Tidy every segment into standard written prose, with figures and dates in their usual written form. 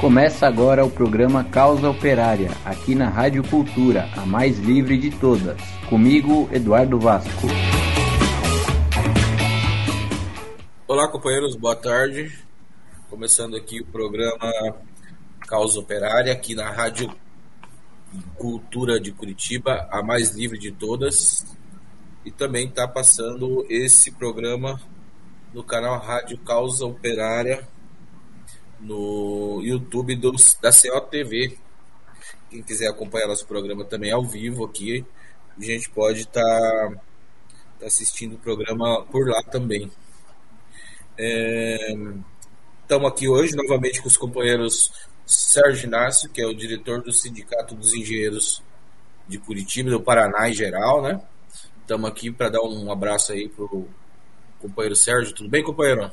Começa agora o programa Causa Operária, aqui na Rádio Cultura, a mais livre de todas. Comigo, Eduardo Vasco. Olá, companheiros, boa tarde. Começando aqui o programa Causa Operária, aqui na Rádio Cultura de Curitiba, a mais livre de todas. E também está passando esse programa no canal Rádio Causa Operária, no YouTube da COTV. Quem quiser acompanhar nosso programa também ao vivo aqui, a gente pode estar assistindo o programa por lá também. Estamos aqui hoje novamente com os companheiros Sérgio Inácio, que é o diretor do Sindicato dos Engenheiros de Curitiba, do Paraná em geral, né? Estamos aqui para dar um abraço aí para o companheiro Sérgio. Tudo bem, companheiro?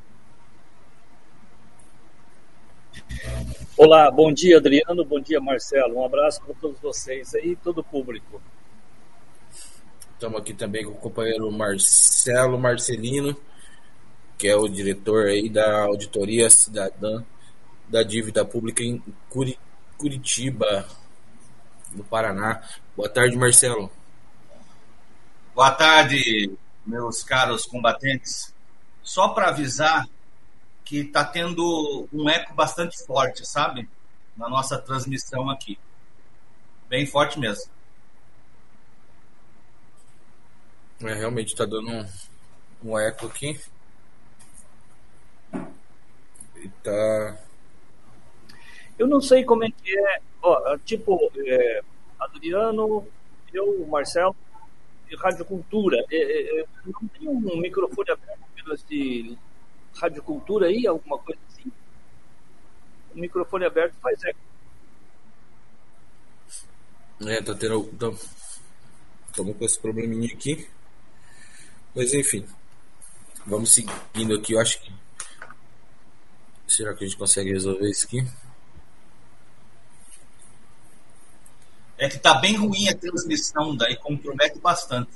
Olá, bom dia, Adriano, bom dia, Marcelo. Um abraço para todos vocês aí e todo o público. Estamos aqui também com o companheiro Marcelo Marcelino, que é o diretor aí da Auditoria Cidadã da Dívida Pública em Curitiba, no Paraná. Boa tarde, Marcelo. Boa tarde, meus caros combatentes. Só para avisar que está tendo um eco bastante forte, sabe? Na nossa transmissão aqui. Bem forte mesmo. Realmente está dando um eco aqui. E tá... Eu não sei como é que é. Adriano, eu, Marcelo e Rádio Cultura. Não tem um microfone aberto de Rádio Cultura aí, alguma coisa assim? O microfone aberto faz eco. Tá tendo... Estamos com esse probleminha aqui. Mas enfim. Vamos seguindo aqui, eu acho que... Será que a gente consegue resolver isso aqui? É que tá bem ruim a transmissão, daí compromete bastante.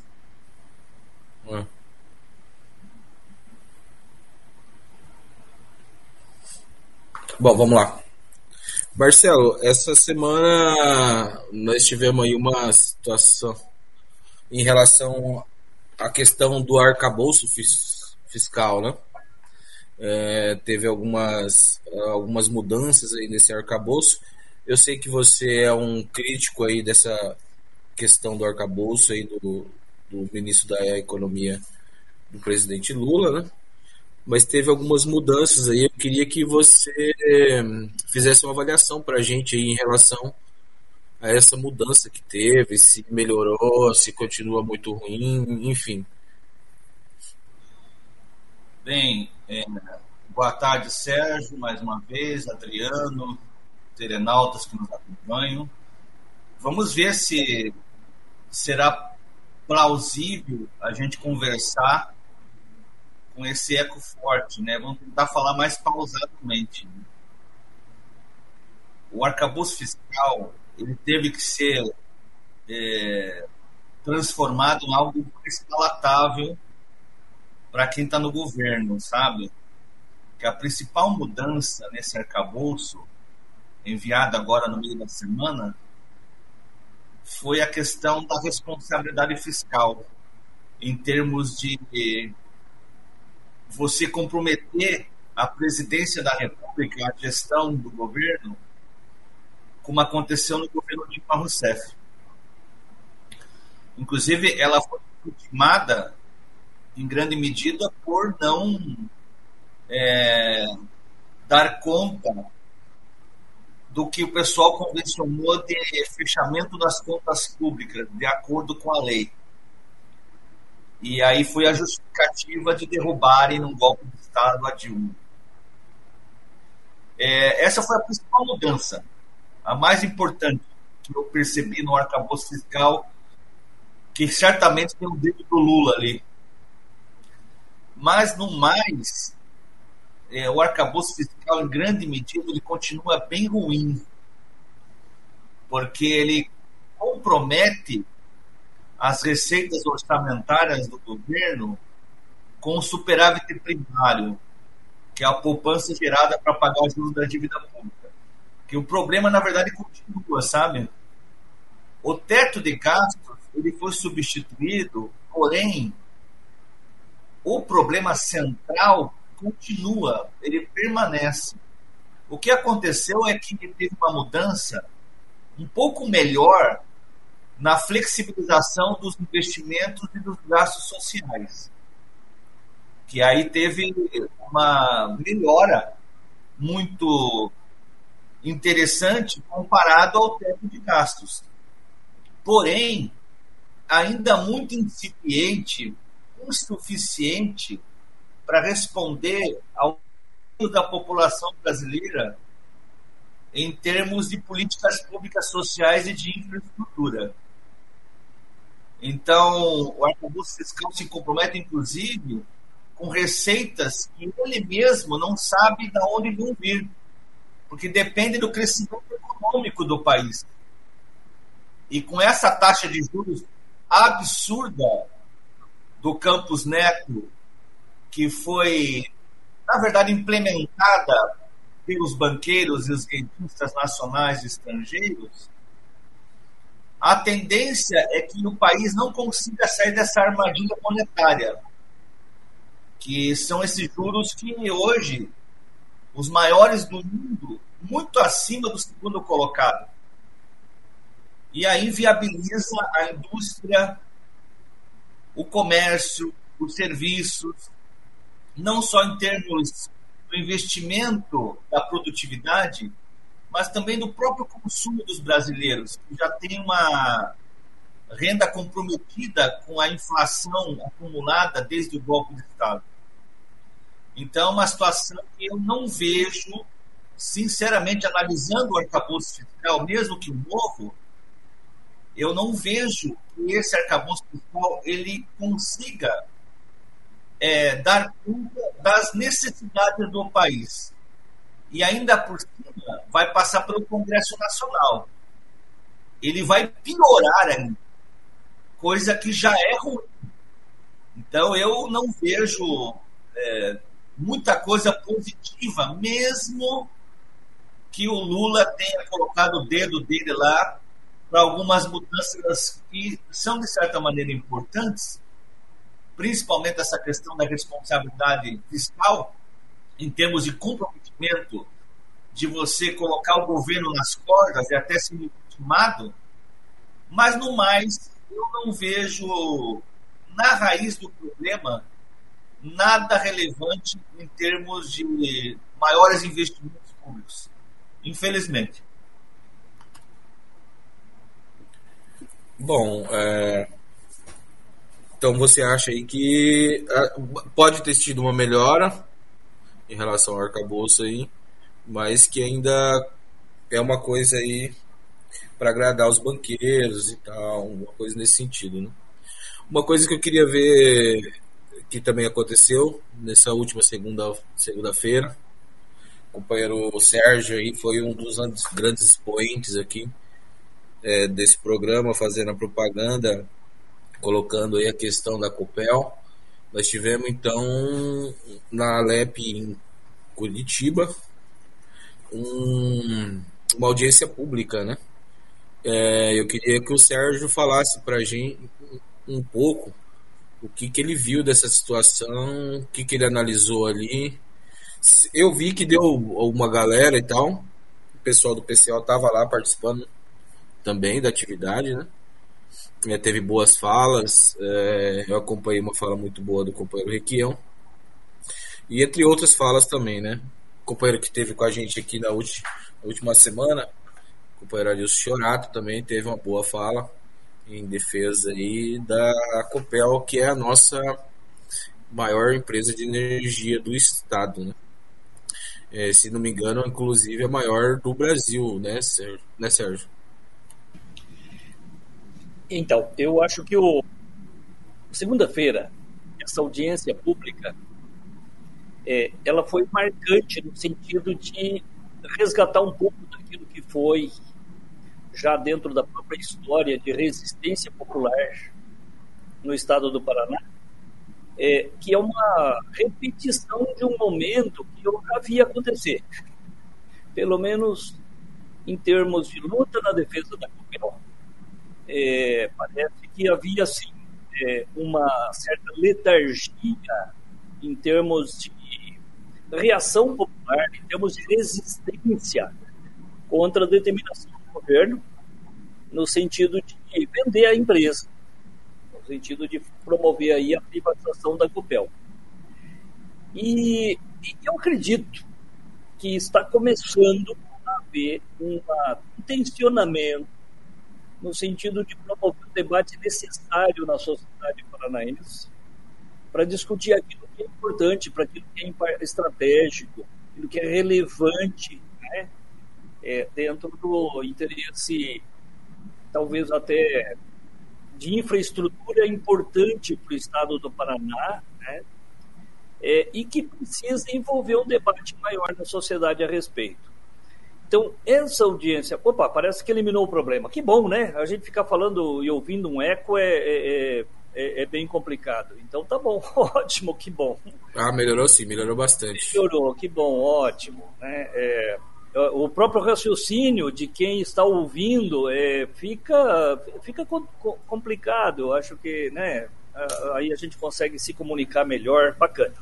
Bom, vamos lá. Marcelo, essa semana nós tivemos aí uma situação em relação à questão do arcabouço fiscal, né? Teve algumas mudanças aí nesse arcabouço. Eu sei que você é um crítico aí dessa questão do arcabouço aí do ministro da Economia, do presidente Lula, né? Mas teve algumas mudanças aí. Eu queria que você fizesse uma avaliação para a gente aí em relação a essa mudança que teve, se melhorou, se continua muito ruim, enfim. Bem, boa tarde, Sérgio, mais uma vez, Adriano, telenautas que nos acompanham. Vamos ver se será plausível a gente conversar com esse eco forte, né? Vamos tentar falar mais pausadamente. O arcabouço fiscal, ele teve que ser transformado em algo mais palatável para quem está no governo, sabe? Que a principal mudança nesse arcabouço, enviado agora no meio da semana, foi a questão da responsabilidade fiscal, em termos de você comprometer a presidência da República, a gestão do governo, como aconteceu no governo de Dilma Rousseff. Inclusive, ela foi ultimada, em grande medida, por não dar conta do que o pessoal convencionou de fechamento das contas públicas, de acordo com a lei. E aí foi a justificativa de derrubarem num golpe de Estado a Dilma. Essa foi a principal mudança, a mais importante que eu percebi no arcabouço fiscal, que certamente tem o dedo do Lula ali. Mas, no mais, o arcabouço fiscal, em grande medida, ele continua bem ruim, porque ele compromete as receitas orçamentárias do governo com o superávit primário, que é a poupança gerada para pagar os juros da dívida pública. Que o problema, na verdade, continua, sabe? O teto de gastos, ele foi substituído, porém, o problema central continua, ele permanece. O que aconteceu é que teve uma mudança um pouco melhor na flexibilização dos investimentos e dos gastos sociais. Que aí teve uma melhora muito interessante comparado ao teto de gastos. Porém, ainda muito incipiente, insuficiente para responder ao da população brasileira em termos de políticas públicas sociais e de infraestrutura. Então, o arcabouço fiscal se compromete, inclusive, com receitas que ele mesmo não sabe de onde vão vir, porque depende do crescimento econômico do país. E com essa taxa de juros absurda do Campos Neto, que foi, na verdade, implementada pelos banqueiros e os rentistas nacionais e estrangeiros, a tendência é que o país não consiga sair dessa armadilha monetária, que são esses juros que hoje, os maiores do mundo, muito acima do segundo colocado. E aí viabiliza a indústria, o comércio, os serviços, não só em termos do investimento da produtividade, mas também do próprio consumo dos brasileiros, que já tem uma renda comprometida com a inflação acumulada desde o golpe de Estado. Então, é uma situação que eu não vejo, sinceramente, analisando o arcabouço fiscal, mesmo que o novo, eu não vejo que esse arcabouço fiscal ele consiga dar conta das necessidades do país. E ainda por cima vai passar pelo Congresso Nacional. Ele vai piorar ainda, coisa que já é ruim. Então eu não vejo muita coisa positiva, mesmo que o Lula tenha colocado o dedo dele lá para algumas mudanças que são, de certa maneira, importantes, principalmente essa questão da responsabilidade fiscal, em termos de comprometimento de você colocar o governo nas cordas e até ser legitimado, mas, no mais, eu não vejo, na raiz do problema, nada relevante em termos de maiores investimentos públicos, infelizmente. Bom, então você acha aí que pode ter tido uma melhora em relação ao arcabouço aí, mas que ainda é uma coisa aí para agradar os banqueiros e tal, uma coisa nesse sentido, né? Uma coisa que eu queria ver que também aconteceu nessa última segunda-feira, o companheiro Sérgio aí foi um dos grandes expoentes aqui desse programa, fazendo a propaganda, colocando aí a questão da Copel. Nós tivemos então na Alep em Curitiba uma audiência pública, né? Eu queria que o Sérgio falasse para a gente um pouco o que ele viu dessa situação, o que ele analisou ali. Eu vi que deu uma galera e tal, o pessoal do PCO estava lá participando também da atividade, né? Teve boas falas, eu acompanhei uma fala muito boa do companheiro Requião, e entre outras falas também, né? O companheiro que esteve com a gente aqui na última semana, o companheiro Arilson Chorato, também teve uma boa fala em defesa aí da Copel, que é a nossa maior empresa de energia do estado, né? Se não me engano, inclusive a maior do Brasil, né, Sérgio? Então, eu acho que segunda-feira, essa audiência pública, ela foi marcante no sentido de resgatar um pouco daquilo que foi já dentro da própria história de resistência popular no estado do Paraná, que é uma repetição de um momento que eu já vi acontecer. Pelo menos em termos de luta na defesa da Copel. Parece que havia, sim, uma certa letargia em termos de reação popular, em termos de resistência contra a determinação do governo, no sentido de vender a empresa, no sentido de promover aí a privatização da Copel. E eu acredito que está começando a haver um tensionamento no sentido de promover um debate necessário na sociedade paranaense para discutir aquilo que é importante, para aquilo que é estratégico, aquilo que é relevante, né? Dentro do interesse, talvez até de infraestrutura importante para o estado do Paraná, né? E que precisa envolver um debate maior na sociedade a respeito. Então, essa audiência... Opa, parece que eliminou o problema. Que bom, né? A gente ficar falando e ouvindo um eco é bem complicado. Então, tá bom. Ótimo, que bom. Melhorou sim, melhorou bastante. Melhorou, que bom, ótimo. Né? O próprio raciocínio de quem está ouvindo fica complicado. Eu acho que, né, aí a gente consegue se comunicar melhor. Bacana.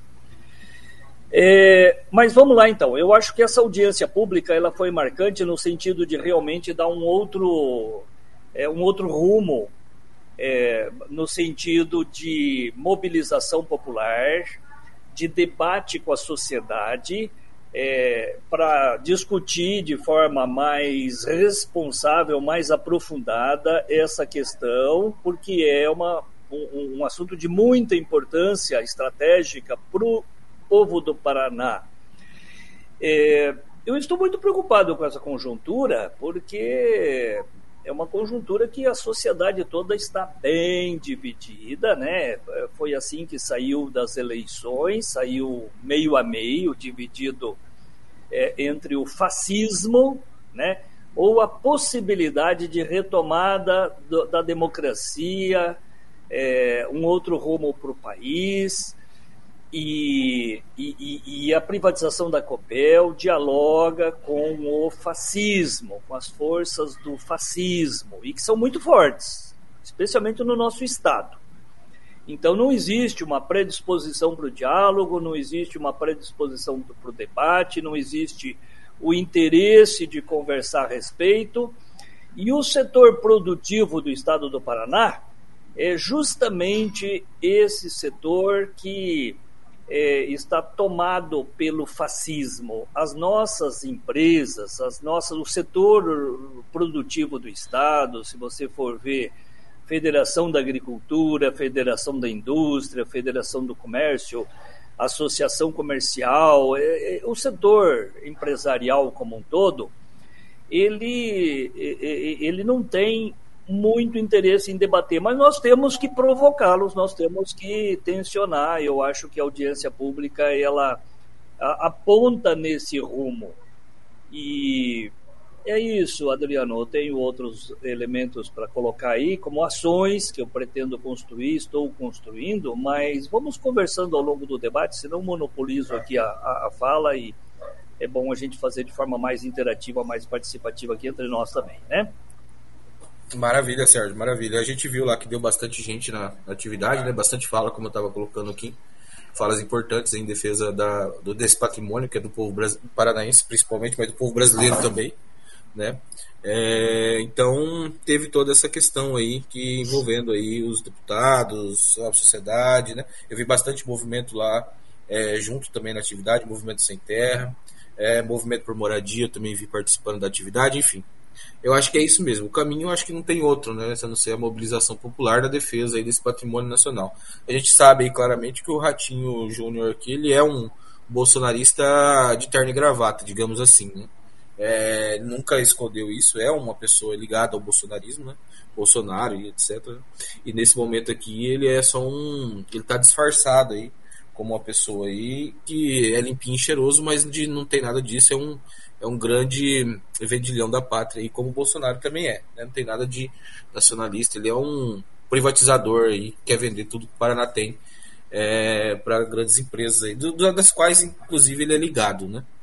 Mas vamos lá, então. Eu acho que essa audiência pública ela foi marcante no sentido de realmente dar um outro rumo, no sentido de mobilização popular, de debate com a sociedade, para discutir de forma mais responsável, mais aprofundada essa questão, porque é um assunto de muita importância estratégica para o povo do Paraná. Eu estou muito preocupado com essa conjuntura, porque é uma conjuntura que a sociedade toda está bem dividida, né? Foi assim que saiu das eleições, saiu meio a meio, dividido entre o fascismo, né? Ou a possibilidade de retomada da democracia, um outro rumo para o país. E a privatização da Copel dialoga com o fascismo, com as forças do fascismo, e que são muito fortes, especialmente no nosso estado. Então não existe uma predisposição para o diálogo, não existe uma predisposição para o debate, não existe o interesse de conversar a respeito. E o setor produtivo do estado do Paraná é justamente esse setor que está tomado pelo fascismo. As nossas empresas, o setor produtivo do estado, se você for ver Federação da Agricultura, Federação da Indústria, Federação do Comércio, Associação Comercial, o setor empresarial como um todo, ele não tem muito interesse em debater, mas nós temos que provocá-los, nós temos que tensionar. Eu acho que a audiência pública ela aponta nesse rumo. E é isso, Adriano. Eu tenho outros elementos para colocar aí, como ações que eu pretendo construir, estou construindo, mas vamos conversando ao longo do debate, senão monopolizo aqui a fala, e é bom a gente fazer de forma mais interativa, mais participativa aqui entre nós também, né? Maravilha, Sérgio, maravilha. A gente viu lá que deu bastante gente na atividade, né? Bastante fala, como eu estava colocando aqui, falas importantes em defesa desse patrimônio que é do povo paranaense, principalmente, mas do povo brasileiro também, né? Então teve toda essa questão aí que envolvendo aí os deputados, a sociedade, né? Eu vi bastante movimento lá junto também na atividade, movimento sem terra, movimento por moradia, eu também vi participando da atividade, enfim. Eu acho que é isso mesmo. O caminho eu acho que não tem outro, né? A não ser a mobilização popular da defesa aí desse patrimônio nacional. A gente sabe aí claramente que o Ratinho Júnior aqui, ele é um bolsonarista de terno e gravata, digamos assim, né? Nunca escondeu isso, é uma pessoa ligada ao bolsonarismo, né? Bolsonaro e etc. E nesse momento aqui ele é só ele tá disfarçado aí como uma pessoa aí que é limpinho e cheiroso, mas não tem nada disso, é um grande vendilhão da pátria, e como o Bolsonaro também né? Não tem nada de nacionalista, ele é um privatizador aí, quer vender tudo que o Paraná tem para grandes empresas aí, das quais inclusive ele é ligado, né?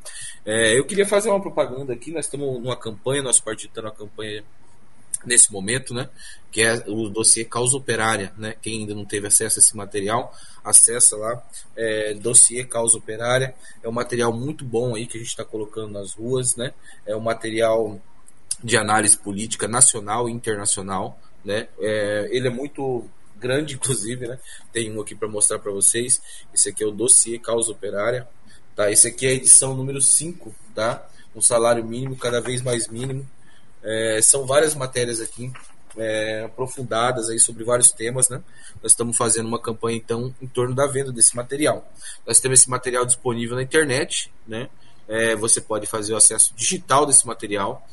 Eu queria fazer uma propaganda aqui, nós estamos numa campanha, nosso partido está numa campanha nesse momento, né, que é o dossiê Causa Operária, né, quem ainda não teve acesso a esse material, acessa lá, dossiê Causa Operária, é um material muito bom aí que a gente está colocando nas ruas, né, é um material de análise política nacional e internacional, né, ele é muito grande, inclusive, né, tem um aqui para mostrar para vocês, esse aqui é o dossiê Causa Operária, tá, esse aqui é a edição número 5, tá, um salário mínimo cada vez mais mínimo. São várias matérias aqui aprofundadas aí sobre vários temas, né? Nós estamos fazendo uma campanha então em torno da venda desse material. Nós temos esse material disponível na internet, né? Você pode fazer o acesso digital desse material.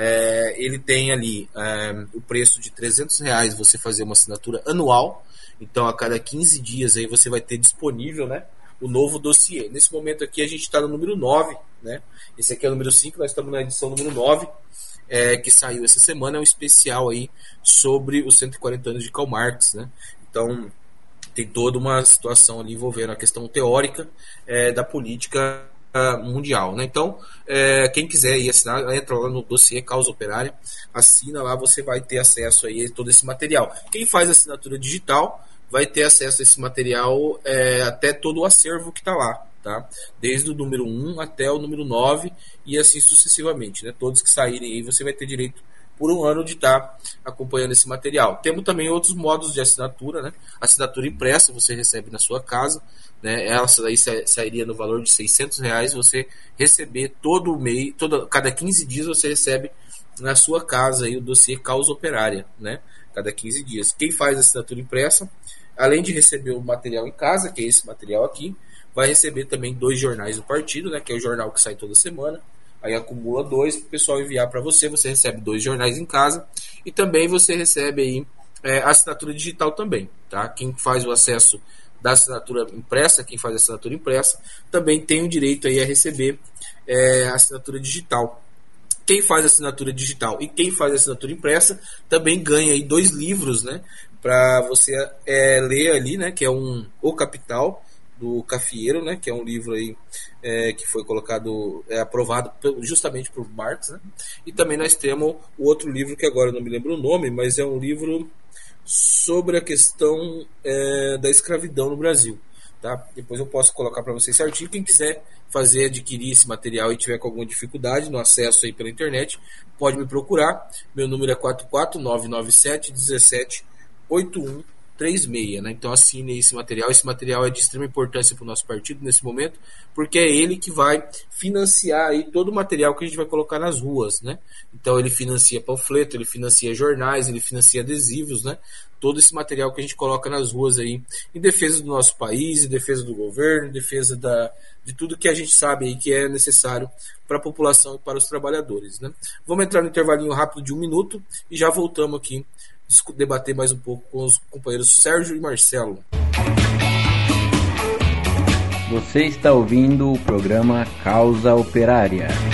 Ele tem ali o preço de R$300, você fazer uma assinatura anual. Então a cada 15 dias aí você vai ter disponível, né, o novo dossiê. Nesse momento aqui a gente está no número 9, né? Esse aqui é o número 5, nós estamos na edição número 9. Que saiu essa semana, é um especial aí sobre os 140 anos de Karl Marx, né? Então tem toda uma situação ali envolvendo a questão teórica da política mundial, né? Então quem quiser ir assinar, entra lá no dossiê Causa Operária, assina lá, você vai ter acesso aí a todo esse material. Quem faz assinatura digital vai ter acesso a esse material até todo o acervo que está lá, tá? Desde o número 1 até o número 9 e assim sucessivamente, né? Todos que saírem aí você vai ter direito por um ano de estar acompanhando esse material. Temos também outros modos de assinatura, né? Assinatura impressa você recebe na sua casa, né? Essa daí sairia no valor de R$600, você receber todo mês, cada 15 dias você recebe na sua casa aí o dossiê Causa Operária, né? Cada 15 dias. Quem faz assinatura impressa, além de receber o material em casa, que é esse material aqui, vai receber também 2 jornais do partido, né, que é o jornal que sai toda semana. Aí acumula 2 para o pessoal enviar para você. Você recebe 2 jornais em casa e também você recebe aí a assinatura digital também, tá? Quem faz o acesso da assinatura impressa, quem faz a assinatura impressa, também tem o direito aí a receber a assinatura digital. Quem faz a assinatura digital e quem faz a assinatura impressa também ganha aí 2 livros, né, para você ler ali, né, que é O Capital, do Cafieiro, né, que é um livro aí que foi colocado, aprovado justamente por Marx, né? E também nós temos o outro livro que agora eu não me lembro o nome, mas é um livro sobre a questão da escravidão no Brasil, tá? Depois eu posso colocar para vocês certinho. Quem quiser adquirir esse material e tiver com alguma dificuldade no acesso aí pela internet, pode me procurar. Meu número é 44997 178136, né? Então assine esse material. Esse material é de extrema importância para o nosso partido nesse momento, porque é ele que vai financiar aí todo o material que a gente vai colocar nas ruas, né? Então ele financia panfleto, ele financia jornais, ele financia adesivos, né? Todo esse material que a gente coloca nas ruas aí, em defesa do nosso país, em defesa do governo, em defesa de tudo que a gente sabe aí que é necessário para a população e para os trabalhadores, né? Vamos entrar no intervalinho rápido de 1 minuto e já voltamos aqui debater mais um pouco com os companheiros Sérgio e Marcelo. Você está ouvindo o programa Causa Operária.